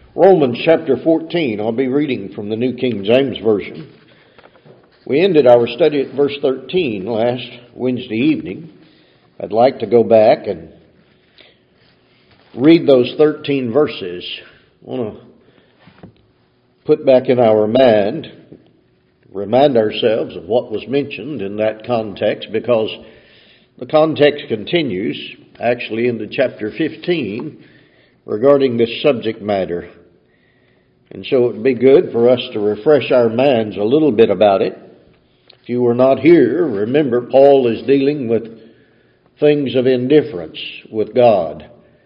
Romans chapter 14, I'll be reading from the New King James Version. We ended our study at verse 13 last Wednesday evening. I'd like to go back and read those 13 verses. I want to put back in our mind, remind ourselves of what was mentioned in that context, because the context continues actually into chapter 15 regarding this subject matter. And so it would be good for us to refresh our minds a little bit about it. If you were not here, remember Paul is dealing with things of indifference with God.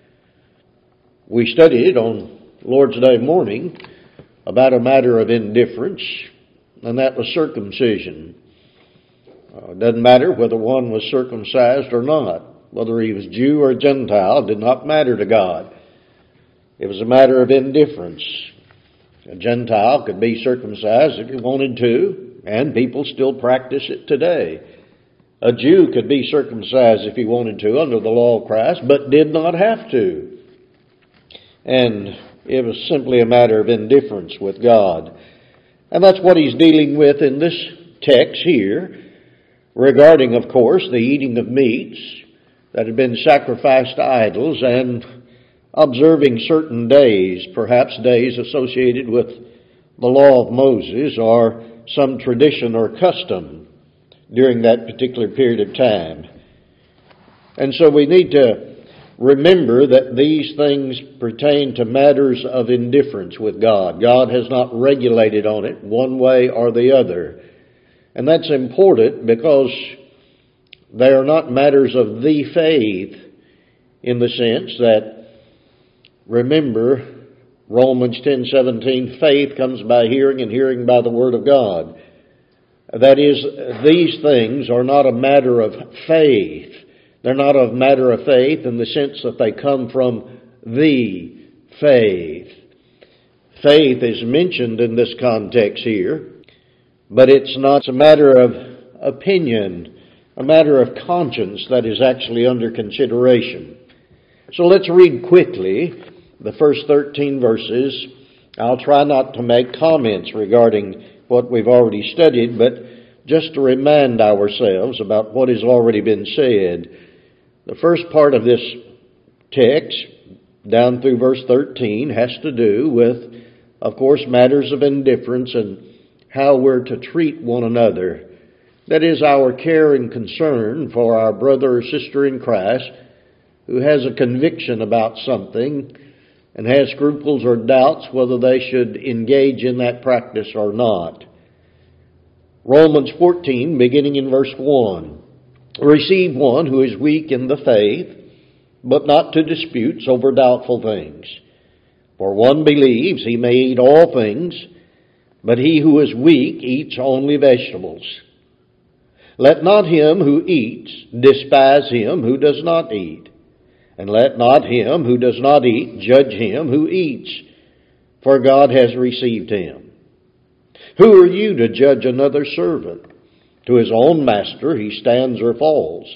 We studied on Lord's Day morning about a matter of indifference, and that was circumcision. It doesn't matter whether one was circumcised or not. Whether he was Jew or Gentile did not matter to God. It was a matter of indifference. A Gentile could be circumcised if he wanted to, and people still practice it today. A Jew could be circumcised if he wanted to under the law of Christ, but did not have to. And it was simply a matter of indifference with God. And that's what he's dealing with in this text here, regarding, of course, the eating of meats that had been sacrificed to idols and observing certain days, perhaps days associated with the law of Moses or some tradition or custom during that particular period of time. And so we need to remember that these things pertain to matters of indifference with God. God has not regulated on it one way or the other. And that's important because they are not matters of the faith in the sense that, remember, Romans 10:17, faith comes by hearing and hearing by the Word of God. That is, these things are not a matter of faith. They're not a matter of faith in the sense that they come from the faith. Faith is mentioned in this context here, but it's not a matter of opinion, a matter of conscience that is actually under consideration. So let's read quickly the first 13 verses. I'll try not to make comments regarding what we've already studied, but just to remind ourselves about what has already been said. The first part of this text, down through verse 13, has to do with, of course, matters of indifference and how we're to treat one another. That is, our care and concern for our brother or sister in Christ who has a conviction about something and has scruples or doubts whether they should engage in that practice or not. Romans 14, beginning in verse 1. Receive one who is weak in the faith, but not to disputes over doubtful things. For one believes he may eat all things, but he who is weak eats only vegetables. Let not him who eats despise him who does not eat. And let not him who does not eat judge him who eats, for God has received him. Who are you to judge another servant? To his own master he stands or falls.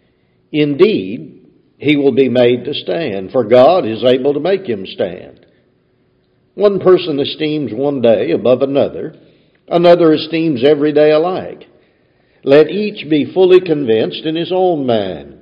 Indeed, he will be made to stand, for God is able to make him stand. One person esteems one day above another, another esteems every day alike. Let each be fully convinced in his own mind.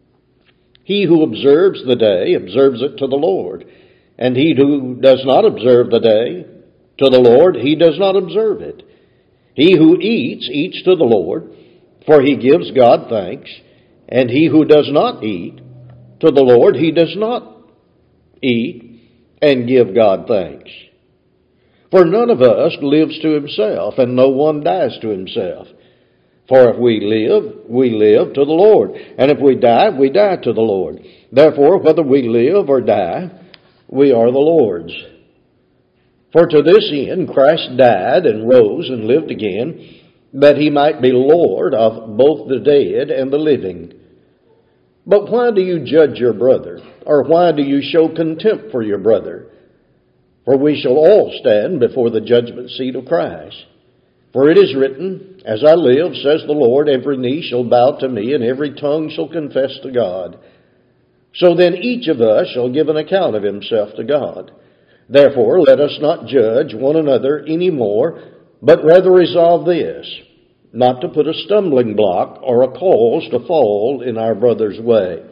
He who observes the day observes it to the Lord, and he who does not observe the day to the Lord, he does not observe it. He who eats, eats to the Lord, for he gives God thanks, and he who does not eat, to the Lord he does not eat and give God thanks. For none of us lives to himself, and no one dies to himself. For if we live to the Lord. And if we die to the Lord. Therefore, whether we live or die, we are the Lord's. For to this end Christ died and rose and lived again, that he might be Lord of both the dead and the living. But why do you judge your brother? Or why do you show contempt for your brother? For we shall all stand before the judgment seat of Christ. For it is written, As I live, says the Lord, every knee shall bow to me, and every tongue shall confess to God. So then each of us shall give an account of himself to God. Therefore, let us not judge one another any more, but rather resolve this, not to put a stumbling block or a cause to fall in our brother's way.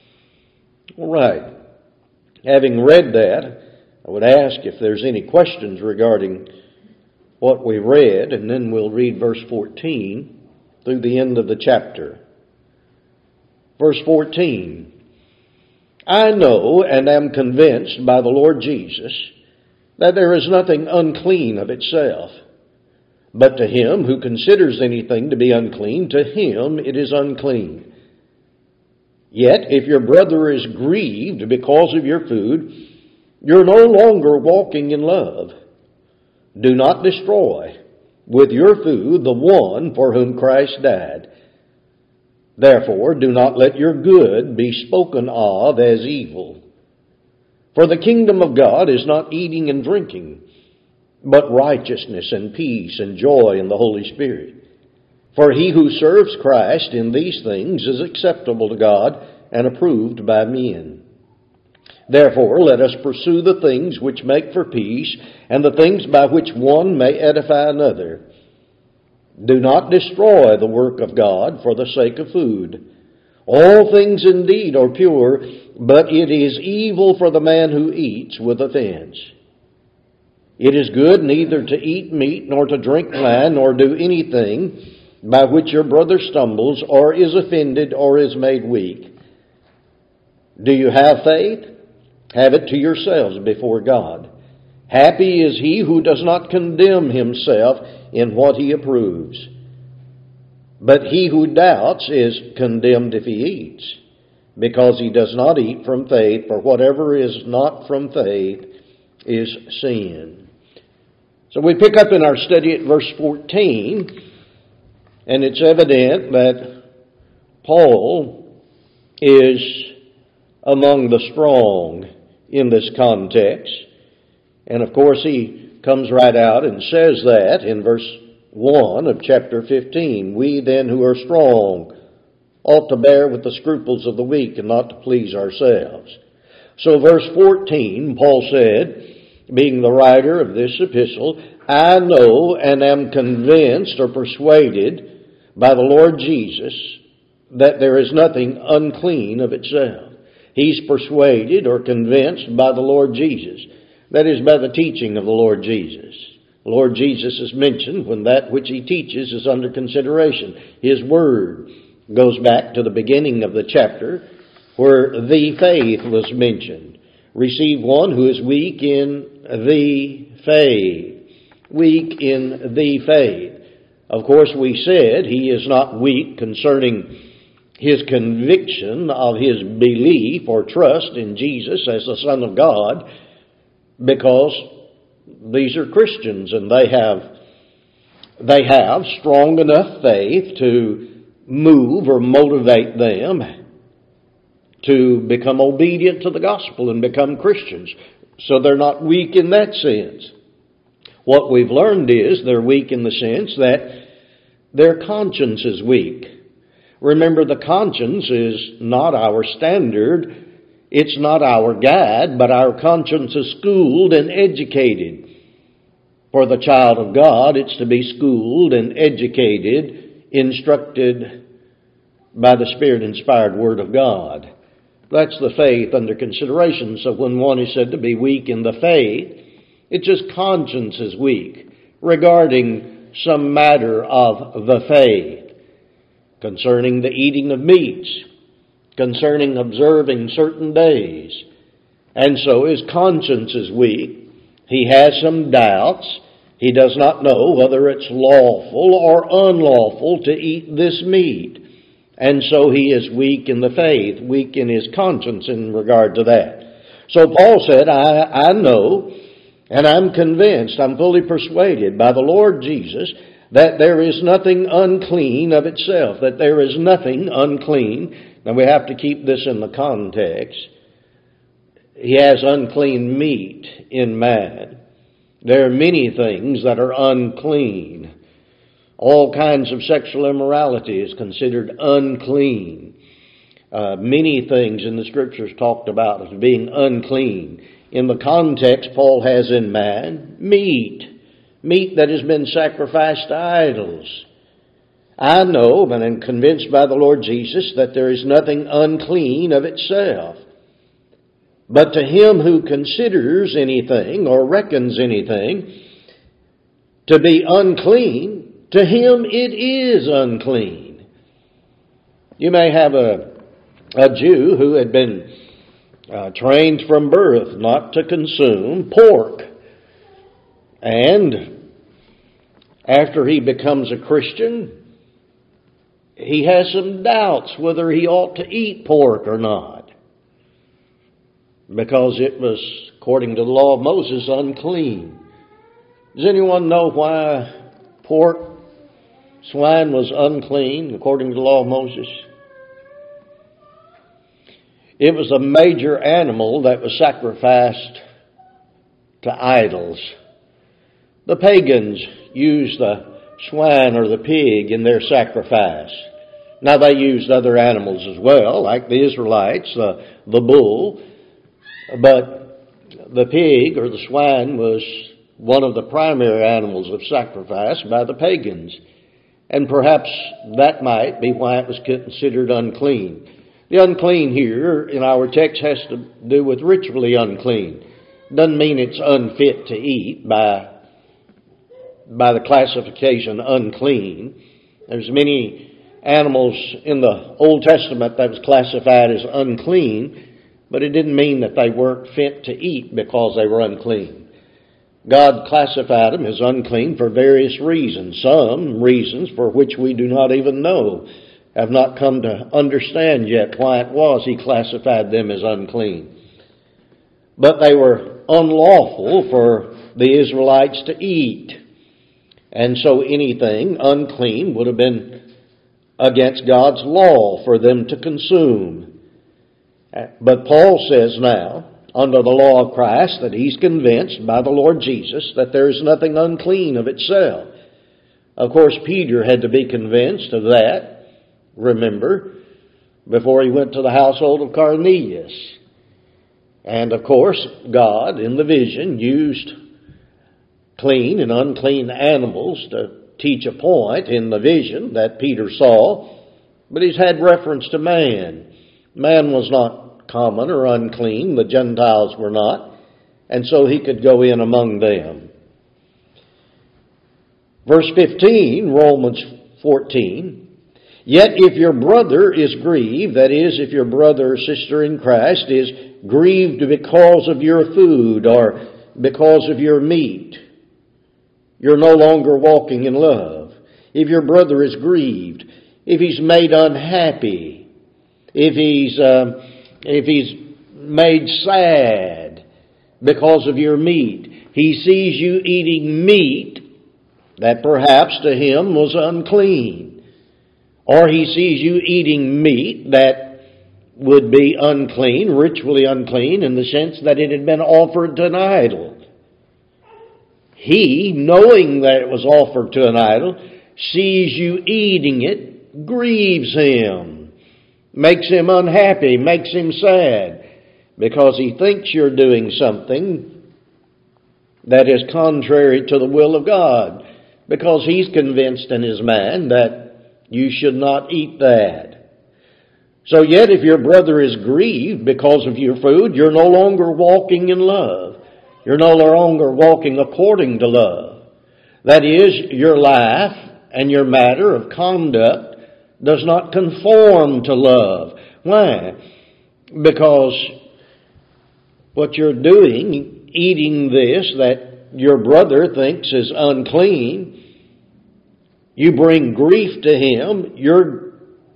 All right. Having read that, I would ask if there's any questions regarding what we read, and then we'll read verse 14 through the end of the chapter. Verse 14, I know and am convinced by the Lord Jesus that there is nothing unclean of itself, but to him who considers anything to be unclean, to him it is unclean. Yet if your brother is grieved because of your food, you're no longer walking in love. Do not destroy with your food the one for whom Christ died. Therefore, do not let your good be spoken of as evil. For the kingdom of God is not eating and drinking, but righteousness and peace and joy in the Holy Spirit. For he who serves Christ in these things is acceptable to God and approved by men. Therefore, let us pursue the things which make for peace and the things by which one may edify another. Do not destroy the work of God for the sake of food. All things indeed are pure, but it is evil for the man who eats with offense. It is good neither to eat meat nor to drink wine nor do anything by which your brother stumbles or is offended or is made weak. Do you have faith? Have it to yourselves before God. Happy is he who does not condemn himself in what he approves. But he who doubts is condemned if he eats, because he does not eat from faith, for whatever is not from faith is sin. So we pick up in our study at verse 14, and it's evident that Paul is among the strong in this context. And of course he comes right out and says that in verse 1 of chapter 15. We then who are strong ought to bear with the scruples of the weak and not to please ourselves. So verse 14, Paul said, being the writer of this epistle, I know and am convinced or persuaded by the Lord Jesus that there is nothing unclean of itself. He's persuaded or convinced by the Lord Jesus. That is, by the teaching of the Lord Jesus. The Lord Jesus is mentioned when that which he teaches is under consideration. His word goes back to the beginning of the chapter where the faith was mentioned. Receive one who is weak in the faith. Weak in the faith. Of course, we said he is not weak concerning his conviction of his belief or trust in Jesus as the Son of God, because these are Christians and they have strong enough faith to move or motivate them to become obedient to the gospel and become Christians. So they're not weak in that sense. What we've learned is they're weak in the sense that their conscience is weak. Remember, the conscience is not our standard. It's not our guide, but our conscience is schooled and educated. For the child of God, it's to be schooled and educated, instructed by the Spirit-inspired Word of God. That's the faith under consideration. So when one is said to be weak in the faith, it's just conscience is weak regarding some matter of the faith, concerning the eating of meats, concerning observing certain days. And so his conscience is weak. He has some doubts. He does not know whether it's lawful or unlawful to eat this meat. And so he is weak in the faith, weak in his conscience in regard to that. So Paul said, I know and I'm convinced, I'm fully persuaded by the Lord Jesus that there is nothing unclean of itself, that there is nothing unclean. Now we have to keep this in the context. He has unclean meat in man. There are many things that are unclean. All kinds of sexual immorality is considered unclean. Many things in the Scriptures talked about as being unclean. in the context Paul has in mind, meat that has been sacrificed to idols. I know and am convinced by the Lord Jesus that there is nothing unclean of itself. But to him who considers anything or reckons anything to be unclean, to him it is unclean. You may have a Jew who had been trained from birth not to consume pork. And after he becomes a Christian, he has some doubts whether he ought to eat pork or not, because it was, according to the law of Moses, unclean. Does anyone know why swine was unclean according to the law of Moses? It was a major animal that was sacrificed to idols. The pagans used the swine or the pig in their sacrifice. Now they used other animals as well, like the Israelites, the bull, but the pig or the swine was one of the primary animals of sacrifice by the pagans. And perhaps that might be why it was considered unclean. The unclean here in our text has to do with ritually unclean. Doesn't mean it's unfit to eat by the classification unclean. There's many animals in the Old Testament that was classified as unclean, but it didn't mean that they weren't fit to eat because they were unclean. God classified them as unclean for various reasons. Some reasons for which we do not even know, have not come to understand yet why it was He classified them as unclean. But they were unlawful for the Israelites to eat. And so anything unclean would have been against God's law for them to consume. But Paul says now, under the law of Christ, that he's convinced by the Lord Jesus that there is nothing unclean of itself. Of course, Peter had to be convinced of that, remember, before he went to the household of Cornelius. And of course, God, in the vision, used clean and unclean animals to teach a point in the vision that Peter saw, but he's had reference to man. Man was not common or unclean, the Gentiles were not, and so he could go in among them. Verse 15, Romans 14, yet if your brother is grieved, that is, if your brother or sister in Christ is grieved because of your food or because of your meat, you're no longer walking in love. If your brother is grieved, if he's made unhappy, if he's made sad because of your meat, he sees you eating meat that perhaps to him was unclean, or he sees you eating meat that would be unclean, ritually unclean, in the sense that it had been offered to an idol. He, knowing that it was offered to an idol, sees you eating it, grieves him, makes him unhappy, makes him sad, because he thinks you're doing something that is contrary to the will of God, because he's convinced in his mind that you should not eat that. So yet if your brother is grieved because of your food, you're no longer walking in love. You're no longer walking according to love. That is, your life and your matter of conduct does not conform to love. Why? Because what you're doing, eating this that your brother thinks is unclean, you bring grief to him, you're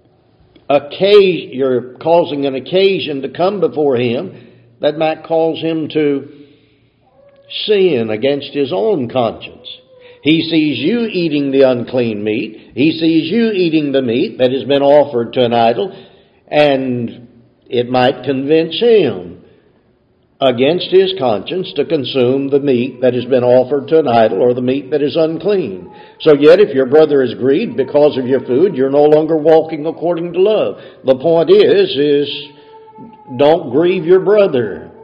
causing an occasion to come before him that might cause him to sin against his own conscience. He sees you eating the unclean meat. He sees you eating the meat that has been offered to an idol, and it might convince him against his conscience to consume the meat that has been offered to an idol or the meat that is unclean. So yet if your brother is grieved because of your food, you're no longer walking according to love. The point is don't grieve your brother.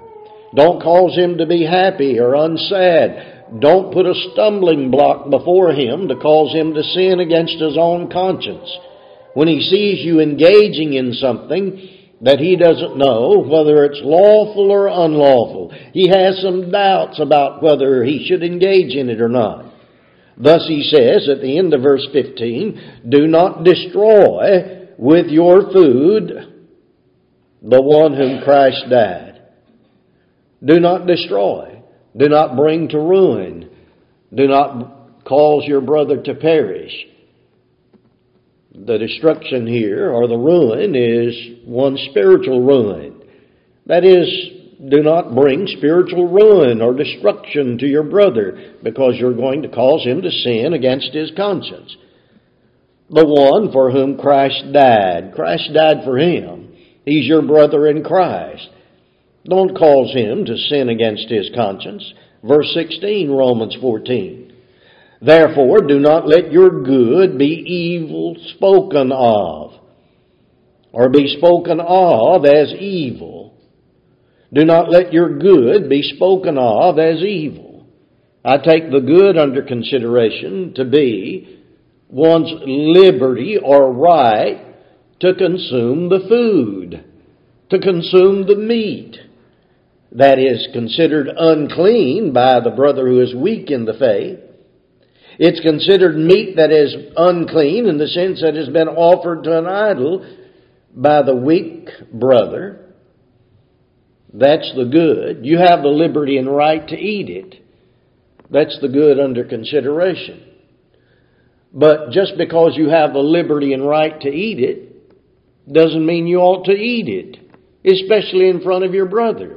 Don't cause him to be happy or unsad. Don't put a stumbling block before him to cause him to sin against his own conscience. When he sees you engaging in something that he doesn't know whether it's lawful or unlawful, he has some doubts about whether he should engage in it or not. Thus he says at the end of verse 15, do not destroy with your food the one whom Christ died. Do not destroy. Do not bring to ruin. Do not cause your brother to perish. The destruction here, or the ruin, is one spiritual ruin. That is, do not bring spiritual ruin or destruction to your brother because you're going to cause him to sin against his conscience. The one for whom Christ died. Christ died for him. He's your brother in Christ. Don't cause him to sin against his conscience. Verse 16, Romans 14. Therefore, do not let your good be evil spoken of, or be spoken of as evil. Do not let your good be spoken of as evil. I take the good under consideration to be one's liberty or right to consume the food, to consume the meat that is considered unclean by the brother who is weak in the faith. It's considered meat that is unclean in the sense that it has been offered to an idol by the weak brother. That's the good. You have the liberty and right to eat it. That's the good under consideration. But just because you have the liberty and right to eat it doesn't mean you ought to eat it, especially in front of your brother.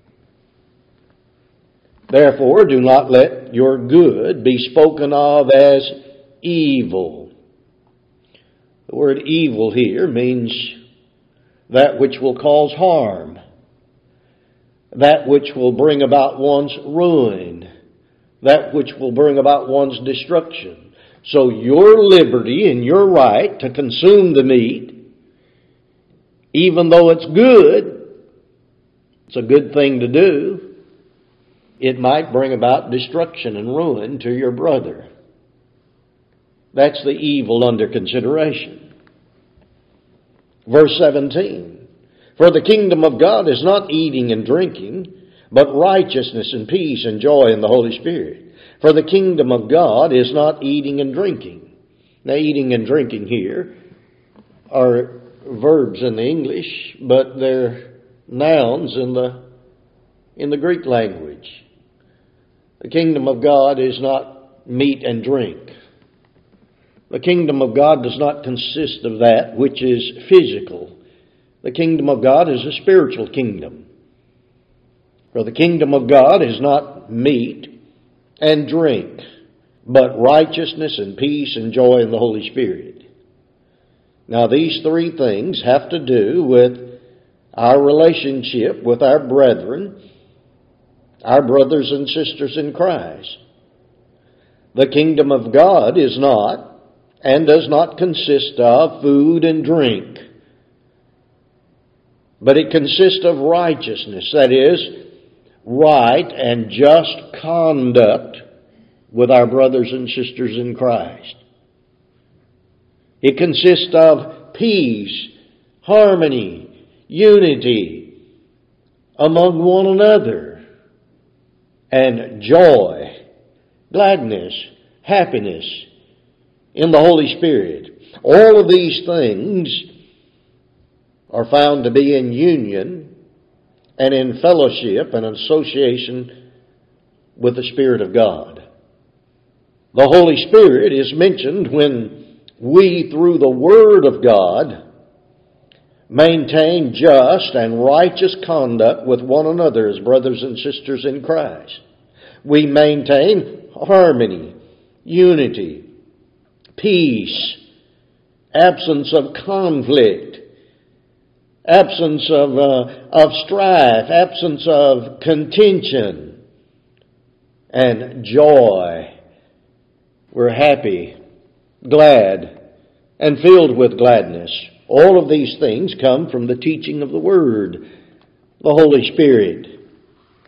Therefore, do not let your good be spoken of as evil. The word evil here means that which will cause harm, that which will bring about one's ruin, that which will bring about one's destruction. So your liberty and your right to consume the meat, even though it's good, it's a good thing to do, it might bring about destruction and ruin to your brother. That's the evil under consideration. Verse 17. For the kingdom of God is not eating and drinking, but righteousness and peace and joy in the Holy Spirit. For the kingdom of God is not eating and drinking. Now, eating and drinking here are verbs in the English, but they're nouns in the Greek language. The kingdom of God is not meat and drink. The kingdom of God does not consist of that which is physical. The kingdom of God is a spiritual kingdom. For the kingdom of God is not meat and drink, but righteousness and peace and joy in the Holy Spirit. Now, these three things have to do with our relationship with our brethren, our brothers and sisters in Christ. The kingdom of God is not and does not consist of food and drink, but it consists of righteousness, that is, right and just conduct with our brothers and sisters in Christ. It consists of peace, harmony, unity among one another, and joy, gladness, happiness in the Holy Spirit. All of these things are found to be in union and in fellowship and association with the Spirit of God. The Holy Spirit is mentioned when we, through the Word of God, maintain just and righteous conduct with one another as brothers and sisters in Christ. We maintain harmony, unity, peace, absence of conflict, absence of strife, absence of contention, and joy. We're happy, glad, and filled with gladness. All of these things come from the teaching of the Word, the Holy Spirit.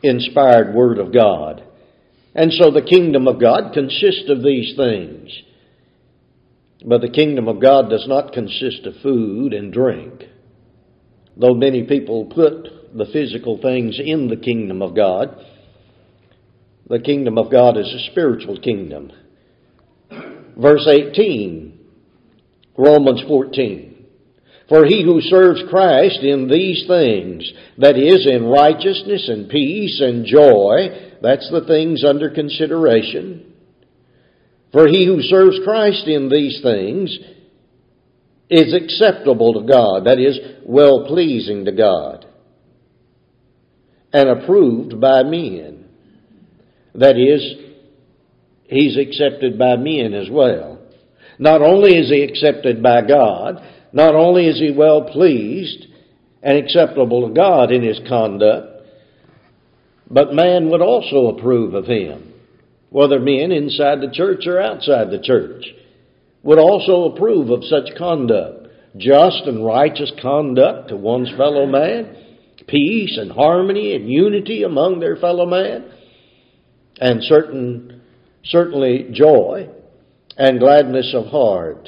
inspired Word of God. And so the kingdom of God consists of these things. But the kingdom of God does not consist of food and drink. Though many people put the physical things in the kingdom of God, the kingdom of God is a spiritual kingdom. Verse 18, Romans 14. For he who serves Christ in these things, that is, in righteousness and peace and joy, that's the things under consideration. For he who serves Christ in these things is acceptable to God, that is, well-pleasing to God, and approved by men. That is, he's accepted by men as well. Not only is he accepted by God, not only is he well-pleased and acceptable to God in his conduct, but man would also approve of him. Whether men inside the church or outside the church would also approve of such conduct. Just and righteous conduct to one's fellow man, peace and harmony and unity among their fellow man, and certainly joy and gladness of heart.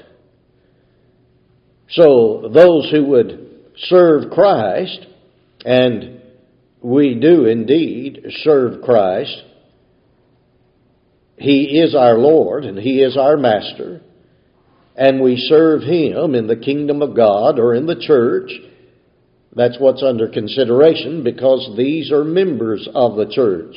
So those who would serve Christ, and we do indeed serve Christ, He is our Lord and He is our Master, and we serve Him in the kingdom of God or in the church. That's what's under consideration, because these are members of the church.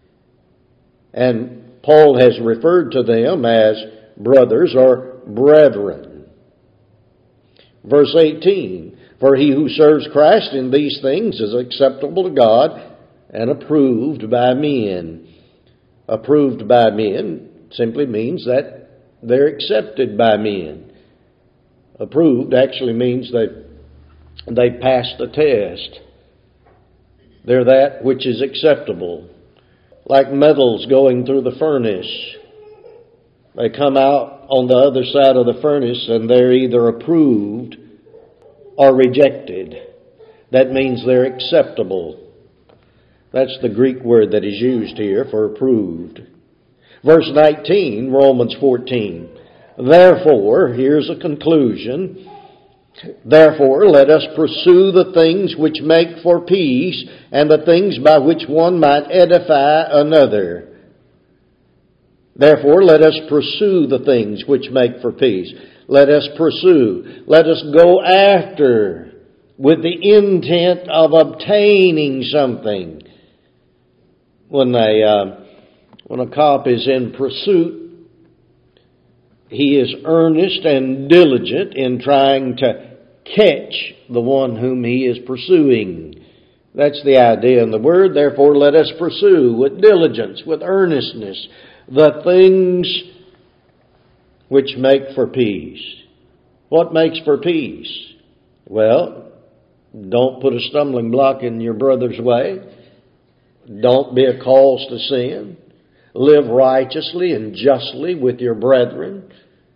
And Paul has referred to them as brothers or brethren. Verse 18, for he who serves Christ in these things is acceptable to God and approved by men. Approved by men simply means that they're accepted by men. Approved actually means they passed the test. They're that which is acceptable. Like metals going through the furnace. They come out on the other side of the furnace and they're either approved or rejected. That means they're acceptable. That's the Greek word that is used here for approved. Verse 19, Romans 14. Therefore, here's a conclusion. Therefore, let us pursue the things which make for peace, and the things by which one might edify another. Therefore, let us pursue the things which make for peace. Let us pursue. Let us go after with the intent of obtaining something. When a cop is in pursuit, he is earnest and diligent in trying to catch the one whom he is pursuing. That's the idea in the word. Therefore, let us pursue with diligence, with earnestness, the things which make for peace. What makes for peace? Well, don't put a stumbling block in your brother's way. Don't be a cause to sin. Live righteously and justly with your brethren.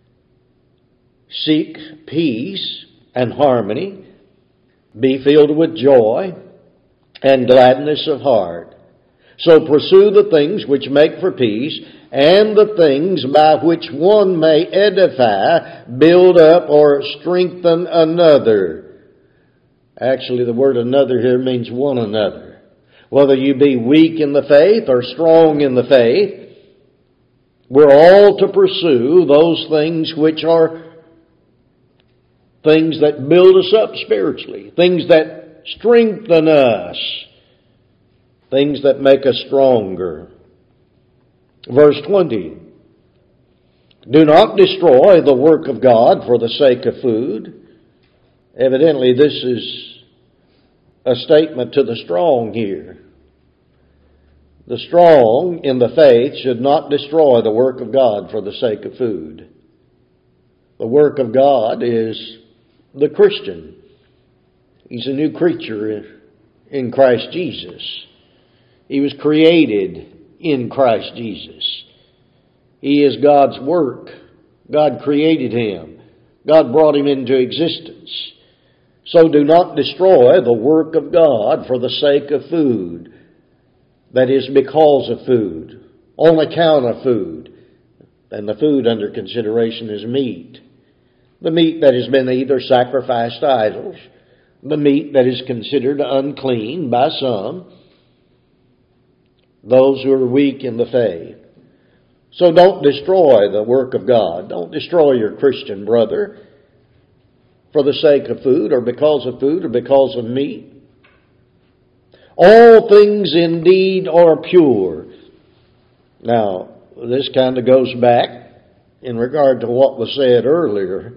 Seek peace and harmony. Be filled with joy and gladness of heart. So pursue the things which make for peace, and the things by which one may edify, build up, or strengthen another. Actually, the word another here means one another. Whether you be weak in the faith or strong in the faith, we're all to pursue those things which are things that build us up spiritually, things that strengthen us, things that make us stronger. Verse 20, do not destroy the work of God for the sake of food. Evidently, this is a statement to the strong here. The strong in the faith should not destroy the work of God for the sake of food. The work of God is the Christian. He's a new creature in Christ Jesus. He was created in Christ Jesus. He is God's work. God created him. God brought him into existence. So do not destroy the work of God for the sake of food. that is because of food, on account of food. And the food under consideration is meat. The meat that has been either sacrificed to idols, the meat that is considered unclean by some, those who are weak in the faith. So don't destroy the work of God. Don't destroy your Christian brother for the sake of food or because of meat. All things indeed are pure. Now, this kind of goes back in regard to what was said earlier.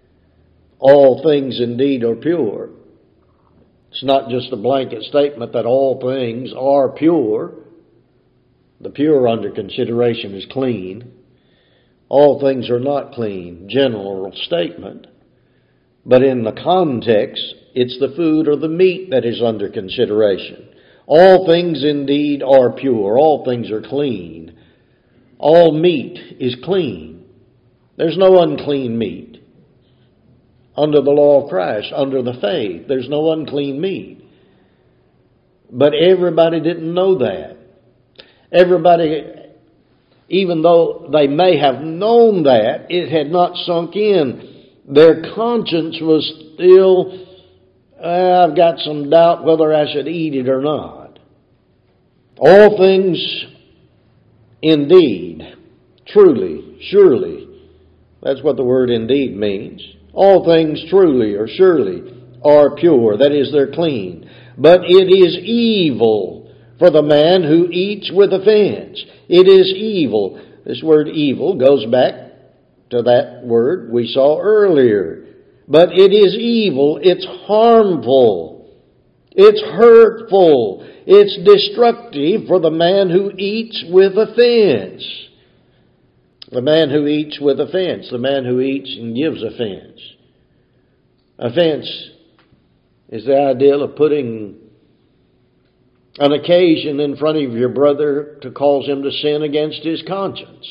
All things indeed are pure. It's not just a blanket statement that all things are pure. The pure under consideration is clean. All things are not clean. General statement. But in the context, it's the food or the meat that is under consideration. All things indeed are pure. All things are clean. All meat is clean. There's no unclean meat. Under the law of Christ, under the faith, there's no unclean meat. But everybody didn't know that. Everybody, even though they may have known that, it had not sunk in. Their conscience was still, I've got some doubt whether I should eat it or not. All things indeed, truly, surely, that's what the word indeed means. All things truly or surely are pure, that is, they're clean. But it is evil for the man who eats with offense. It is evil. This word evil goes back to that word we saw earlier. But it is evil. It's harmful. It's hurtful. It's destructive for the man who eats with offense. The man who eats with offense. The man who eats and gives offense. Offense is the idea of putting an occasion in front of your brother to cause him to sin against his conscience.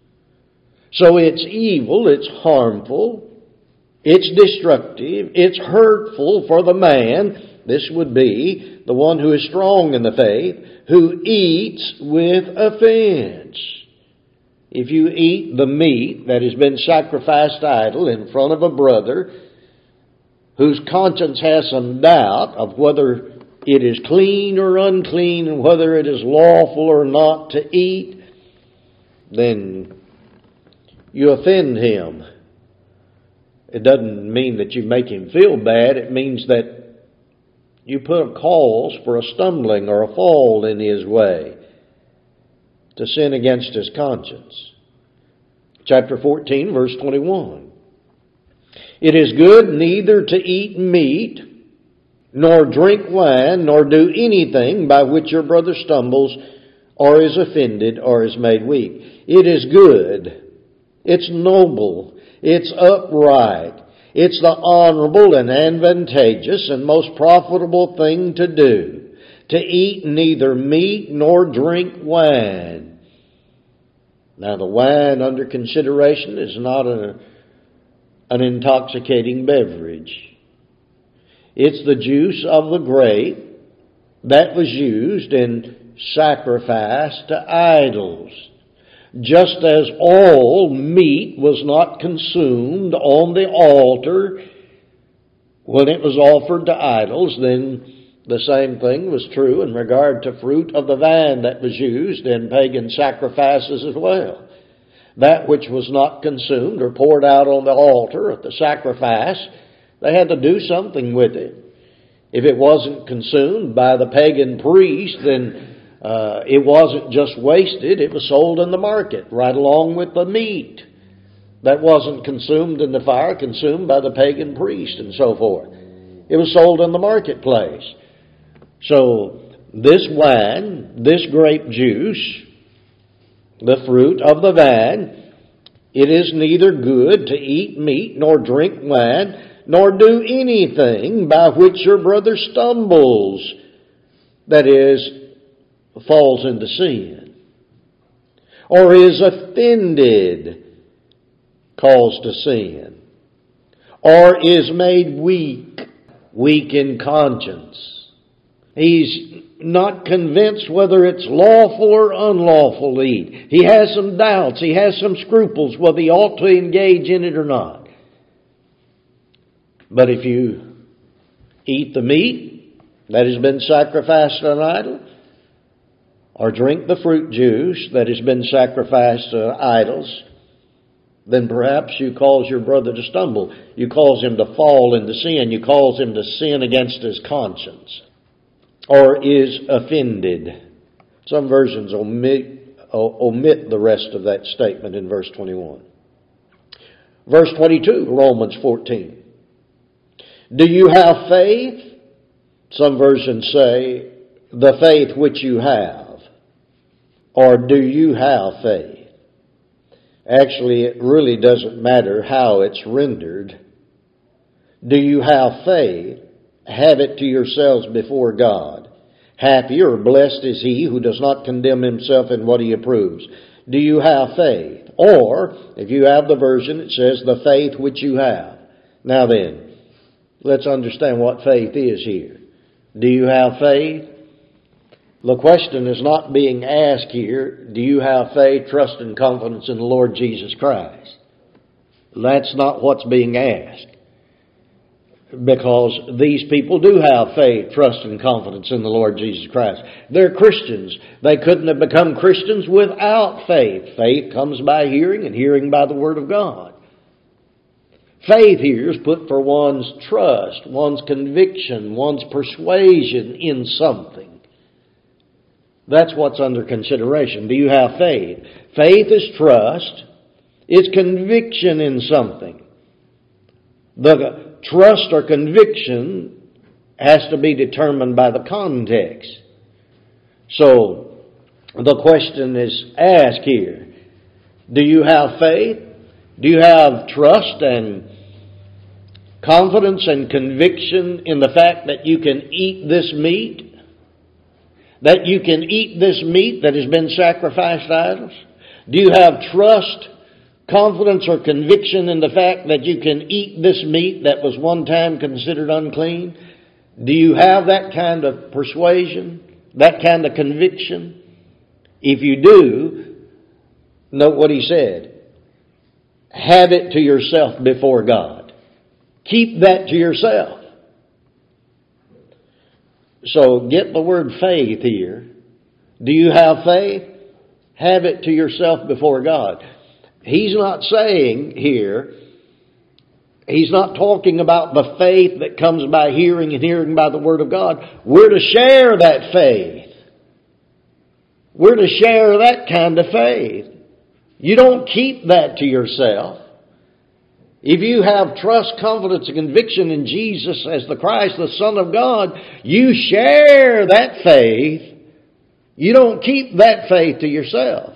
So it's evil, it's harmful, it's destructive, it's hurtful for the man, this would be the one who is strong in the faith, who eats with offense. If you eat the meat that has been sacrificed to idol in front of a brother whose conscience has some doubt of whether it is clean or unclean and whether it is lawful or not to eat, then you offend him. It doesn't mean that you make him feel bad. It means that you put a cause for a stumbling or a fall in his way to sin against his conscience. Chapter 14, verse 21. It is good neither to eat meat, nor drink wine, nor do anything by which your brother stumbles, or is offended, or is made weak. It is good. It's noble. It's upright. It's the honorable and advantageous and most profitable thing to do, to eat neither meat nor drink wine. Now, the wine under consideration is not an intoxicating beverage. It's the juice of the grape that was used in sacrifice to idols. Just as all meat was not consumed on the altar when it was offered to idols, then the same thing was true in regard to fruit of the vine that was used in pagan sacrifices as well. That which was not consumed or poured out on the altar at the sacrifice, they had to do something with it. If it wasn't consumed by the pagan priest, then it wasn't just wasted, it was sold in the market right along with the meat. That wasn't consumed in the fire, consumed by the pagan priest and so forth. It was sold in the marketplace. So this wine, this grape juice, the fruit of the vine, it is neither good to eat meat nor drink wine, nor do anything by which your brother stumbles, that is, falls into sin, or is offended, caused to sin, or is made weak in conscience. He's not convinced whether it's lawful or unlawful to eat. He has some doubts. He has some scruples whether he ought to engage in it or not. But if you eat the meat that has been sacrificed to an idol, or drink the fruit juice that has been sacrificed to idols, then perhaps you cause your brother to stumble. You cause him to fall into sin. You cause him to sin against his conscience, or is offended. Some versions omit the rest of that statement in verse 21. Verse 22, Romans 14. Do you have faith? Some versions say, the faith which you have. Or do you have faith? Actually, it really doesn't matter how it's rendered. Do you have faith? Have it to yourselves before God. Happy or blessed is he who does not condemn himself in what he approves. Do you have faith? Or, if you have the version, it says, the faith which you have. Now then, let's understand what faith is here. Do you have faith? The question is not being asked here, do you have faith, trust, and confidence in the Lord Jesus Christ? That's not what's being asked. Because these people do have faith, trust, and confidence in the Lord Jesus Christ. They're Christians. They couldn't have become Christians without faith. Faith comes by hearing, and hearing by the Word of God. Faith here is put for one's trust, one's conviction, one's persuasion in something. That's what's under consideration. Do you have faith? Faith is trust. It's conviction in something. The trust or conviction has to be determined by the context. So, the question is asked here. Do you have faith? Do you have trust and confidence and conviction in the fact that you can eat this meat? That you can eat this meat that has been sacrificed to idols? Do you have trust, confidence, or conviction in the fact that you can eat this meat that was one time considered unclean? Do you have that kind of persuasion, that kind of conviction? If you do, note what he said. Have it to yourself before God. Keep that to yourself. So get the word faith here. Do you have faith? Have it to yourself before God. He's not saying here, he's not talking about the faith that comes by hearing and hearing by the Word of God. We're to share that faith. We're to share that kind of faith. You don't keep that to yourself. If you have trust, confidence, and conviction in Jesus as the Christ, the Son of God, you share that faith. You don't keep that faith to yourself.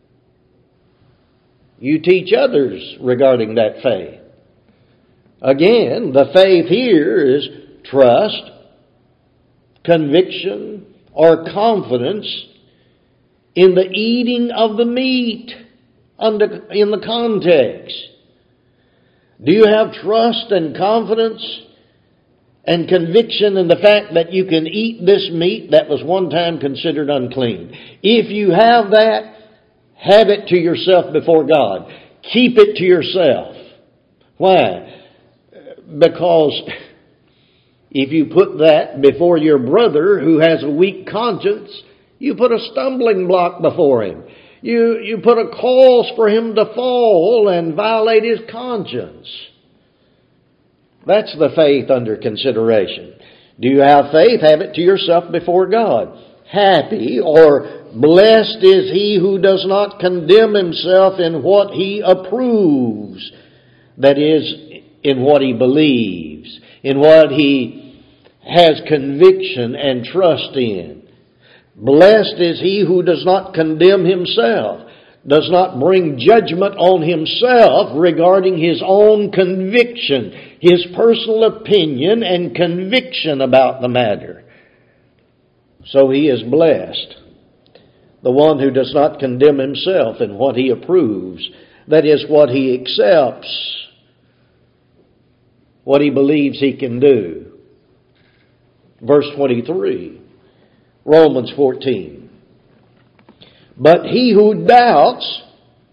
You teach others regarding that faith. Again, the faith here is trust, conviction, or confidence in the eating of the meat in the context. Do you have trust and confidence and conviction in the fact that you can eat this meat that was one time considered unclean? If you have that, have it to yourself before God. Keep it to yourself. Why? Because if you put that before your brother who has a weak conscience, you put a stumbling block before him. You put a cause for him to fall and violate his conscience. That's the faith under consideration. Do you have faith? Have it to yourself before God. Happy or blessed is he who does not condemn himself in what he approves. That is, in what he believes, in what he has conviction and trust in. Blessed is he who does not condemn himself, does not bring judgment on himself regarding his own conviction, his personal opinion and conviction about the matter. So he is blessed. The one who does not condemn himself in what he approves, that is, what he accepts, what he believes he can do. Verse 23. Romans 14. But he who doubts,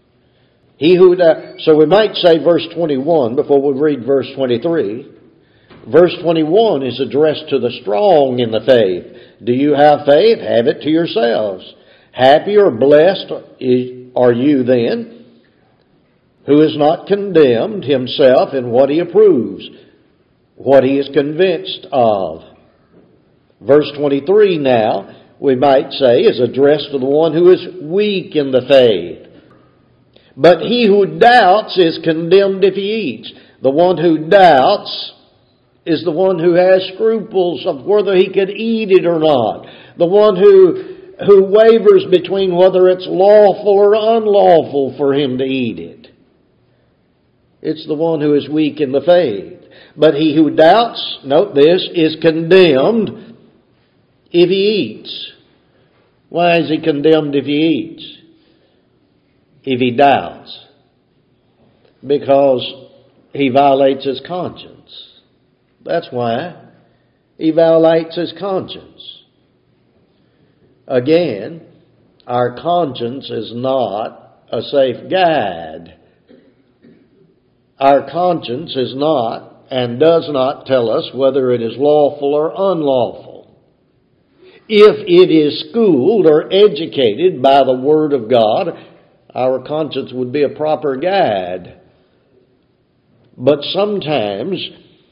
so we might say verse 21 before we read verse 23. Verse 21 is addressed to the strong in the faith. Do you have faith? Have it to yourselves. Happy or blessed are you then, who is not condemned himself in what he approves, what he is convinced of. Verse 23 now, we might say, is addressed to the one who is weak in the faith. But he who doubts is condemned if he eats. The one who doubts is the one who has scruples of whether he could eat it or not. The one who wavers between whether it's lawful or unlawful for him to eat it. It's the one who is weak in the faith. But he who doubts, note this, is condemned if he eats. Why is he condemned if he eats? If he doubts? Because he violates his conscience. That's why he violates his conscience. Again, our conscience is not a safe guide. Our conscience is not and does not tell us whether it is lawful or unlawful. If it is schooled or educated by the Word of God, our conscience would be a proper guide. But sometimes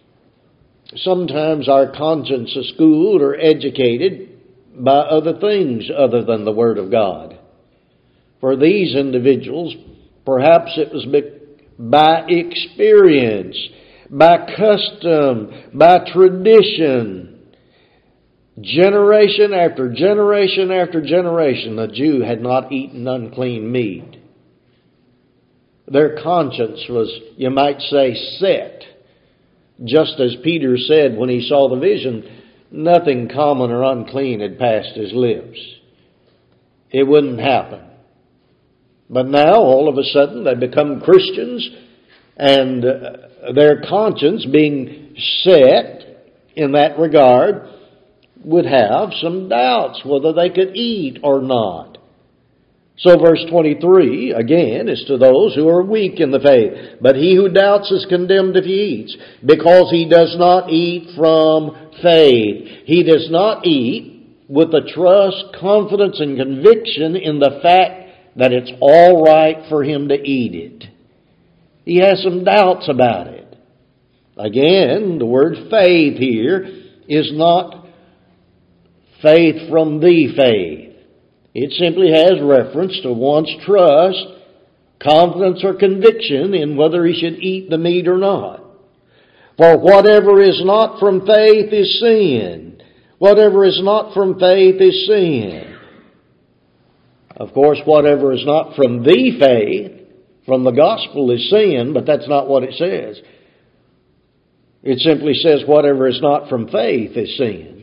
our conscience is schooled or educated by other things other than the Word of God. For these individuals, perhaps it was by experience, by custom, by tradition. Generation after generation after generation, the Jew had not eaten unclean meat. Their conscience was, you might say, set. Just as Peter said when he saw the vision, nothing common or unclean had passed his lips. It wouldn't happen. But now, all of a sudden, they become Christians, and their conscience, being set in that regard, would have some doubts whether they could eat or not. So verse 23, again, is to those who are weak in the faith. But he who doubts is condemned if he eats, because he does not eat from faith. He does not eat with the trust, confidence, and conviction in the fact that it's all right for him to eat it. He has some doubts about it. Again, the word faith here is not faith from the faith. It simply has reference to one's trust, confidence, or conviction in whether he should eat the meat or not. For whatever is not from faith is sin. Whatever is not from faith is sin. Of course, whatever is not from the faith, from the gospel, is sin, but that's not what it says. It simply says whatever is not from faith is sin.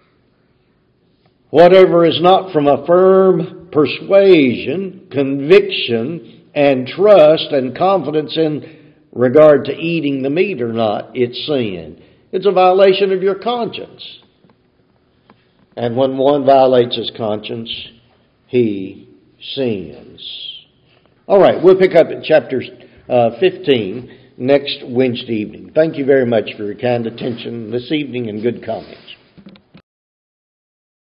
Whatever is not from a firm persuasion, conviction, and trust and confidence in regard to eating the meat or not, it's sin. It's a violation of your conscience. And when one violates his conscience, he sins. All right, we'll pick up at chapter 15 next Wednesday evening. Thank you very much for your kind attention this evening and good comments.